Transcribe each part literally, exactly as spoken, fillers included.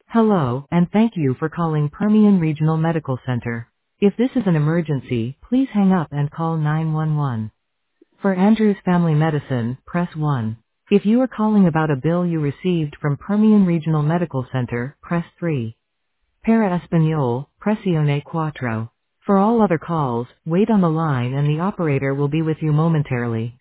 Hello, and thank you for calling Permian Regional Medical Center. If this is an emergency, please hang up and call nine one one. For Andrews Family Medicine, press one. If you are calling about a bill you received from Permian Regional Medical Center, press three. Para Espanol, presione cuatro. For all other calls, wait on the line and the operator will be with you momentarily.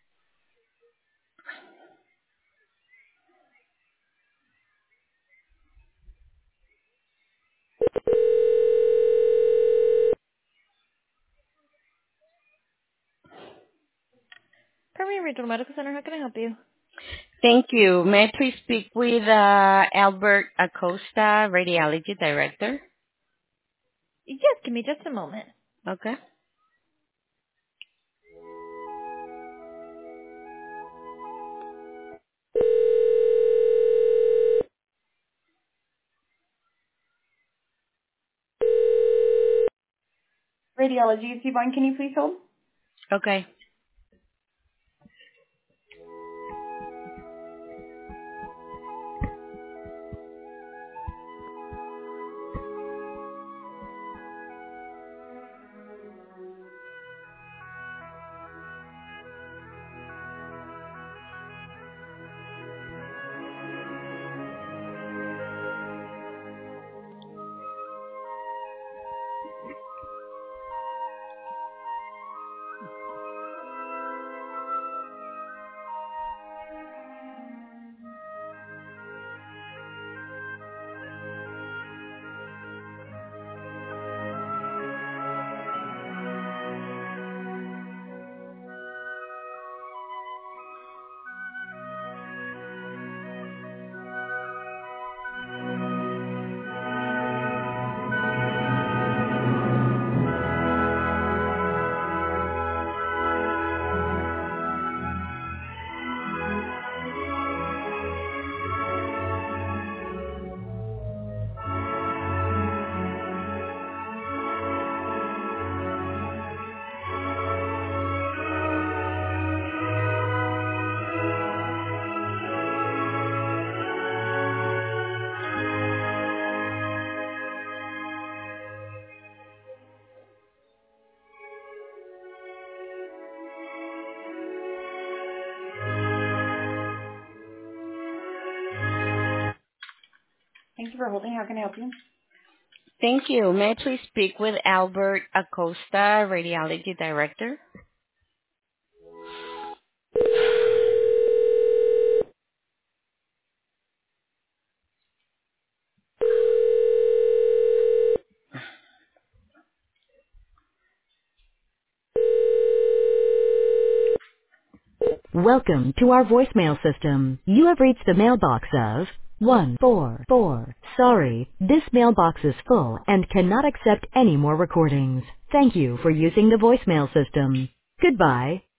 Permian Regional Medical Center, how can I help you? Thank you. May I please speak with uh, Albert Acosta, Radiology Director? Yes, give me just a moment. Okay. Radiology, it's Yvonne. Can you please hold? Okay. Thank you for holding. How can I help you? Thank you. May I please speak with Albert Acosta, Radiology Director? Welcome to our voicemail system. You have reached the mailbox of one four four. Sorry, this mailbox is full and cannot accept any more recordings. Thank you for using the voicemail system. Goodbye.